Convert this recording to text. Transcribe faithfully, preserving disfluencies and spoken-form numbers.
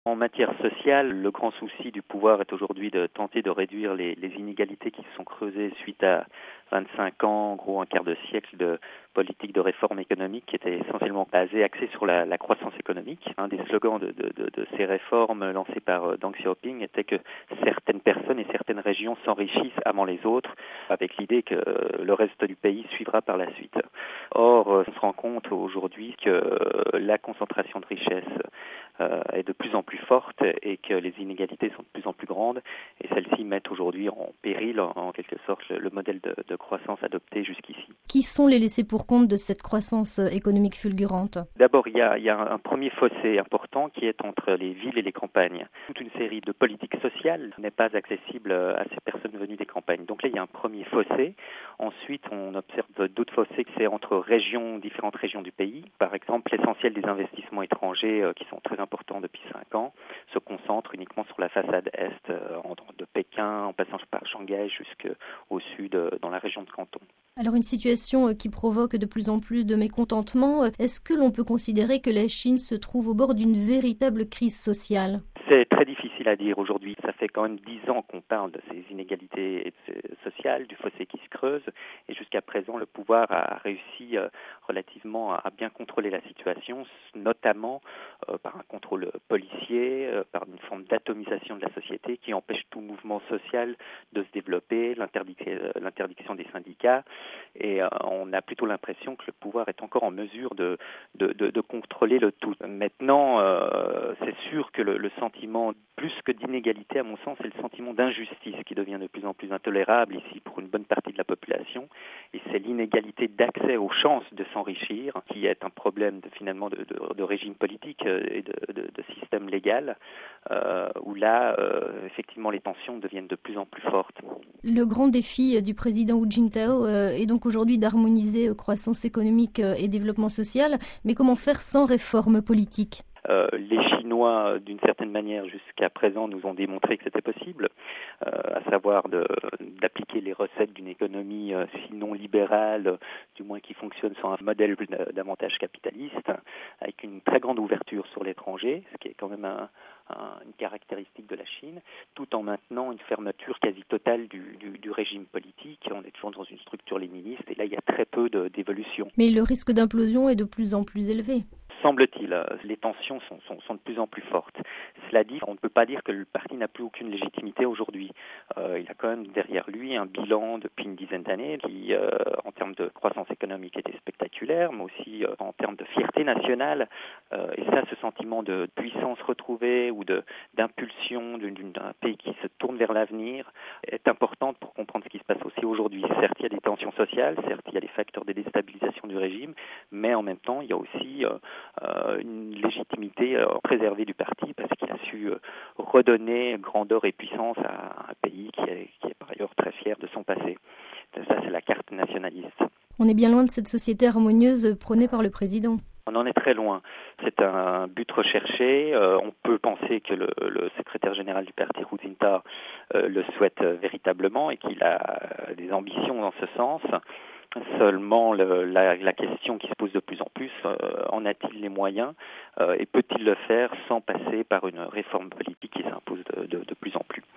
En matière sociale, le grand souci du pouvoir est aujourd'hui de tenter de réduire les, les inégalités qui se sont creusées suite à vingt-cinq ans, en gros un quart de siècle de politique de réforme économique qui était essentiellement basée, axée sur la, la croissance économique. Un des slogans de, de, de, de ces réformes lancées par Deng Xiaoping était que certaines personnes et certaines régions s'enrichissent avant les autres, avec l'idée que le reste du pays suivra par la suite. Or, on se rend compte aujourd'hui que la concentration de richesses euh, est de plus en plus forte et que les inégalités sont de plus en plus grandes et celles-ci mettent aujourd'hui en péril, en, en quelque sorte, le, le modèle de, de croissance adopté jusqu'ici. Qui sont les laissés pour compte de cette croissance économique fulgurante ? D'abord, il y a, il y a un premier fossé important qui est entre les villes et les campagnes. Toute une série de politiques sociales n'est pas accessible à ces personnes venues des campagnes. Donc là, il y a un premier fossé. Ensuite, on observe d'autres fossés que c'est entre régions, différentes régions du pays. Par exemple, l'essentiel des investissements étrangers, euh, qui sont très importants depuis cinq ans, se concentre uniquement sur la façade est, euh, de Pékin, en passant par Shanghai jusqu'au sud, euh, dans la région de Canton. Alors une situation qui provoque de plus en plus de mécontentement, est-ce que l'on peut considérer que la Chine se trouve au bord d'une véritable crise sociale ? C'est très difficile à dire aujourd'hui. Ça fait quand même dix ans qu'on parle de ces inégalités sociales, du fossé qui se creuse, et jusqu'à présent, le pouvoir a réussi euh, relativement à bien contrôler la situation, notamment euh, par un contrôle policier, euh, par une forme d'atomisation de la société qui empêche tout mouvement social de se développer, l'interdiction, l'interdiction des syndicats, et euh, on a plutôt l'impression que le pouvoir est encore en mesure de, de, de, de contrôler le tout. Maintenant, euh, c'est sûr que le, le sentiment, plus que d'inégalité, à mon sens, c'est le sentiment d'injustice qui devient de plus en plus intolérable ici pour une bonne partie de la population. Et c'est l'inégalité d'accès aux chances de s'enrichir qui est un problème de, finalement de, de, de régime politique et de, de, de système légal, euh, où là, euh, effectivement, les tensions deviennent de plus en plus fortes. Le grand défi du président Hu Jintao euh, est donc aujourd'hui d'harmoniser euh, croissance économique euh, et développement social, mais comment faire sans réforme politique ? Euh, les Chinois, d'une certaine manière, jusqu'à présent, nous ont démontré que c'était possible, euh, à savoir de, d'appliquer les recettes d'une économie, euh, sinon libérale, euh, du moins qui fonctionne sur un modèle davantage capitaliste, avec une très grande ouverture sur l'étranger, ce qui est quand même un, un, une caractéristique de la Chine, tout en maintenant une fermeture quasi totale du, du, du régime politique. On est toujours dans une structure léniniste, et là, il y a très peu de, d'évolution. Mais le risque d'implosion est de plus en plus élevé. Semble-t-il, les tensions sont, sont, sont de plus en plus fortes. Cela dit, on ne peut pas dire que le parti n'a plus aucune légitimité aujourd'hui. Euh, il a quand même derrière lui un bilan depuis une dizaine d'années qui, euh, en termes de croissance économique, était spectaculaire, mais aussi euh, en termes de fierté nationale. Euh, et ça, ce sentiment de puissance retrouvée ou de, d'impulsion d'une, d'un pays qui se tourne vers l'avenir est important pour comprendre ce qui se passe aussi aujourd'hui. Certes, il y a des tensions sociales, certes, il y a des facteurs de déstabilisation du régime, mais en même temps, il y a aussi euh, Euh, une légitimité euh, préservée du parti parce qu'il a su euh, redonner grandeur et puissance à un pays qui est, qui est par ailleurs très fier de son passé. Ça, c'est la carte nationaliste. On est bien loin de cette société harmonieuse prônée par le président. On en est très loin. C'est un but recherché. Euh, on peut penser que le, le secrétaire général du parti, Hu Jintao, euh, le souhaite véritablement et qu'il a des ambitions dans ce sens. Seulement, le, la, la question qui se pose de plus en plus, euh, en a-t-il les moyens euh, et peut-il le faire sans passer par une réforme politique qui s'impose de, de, de plus en plus ?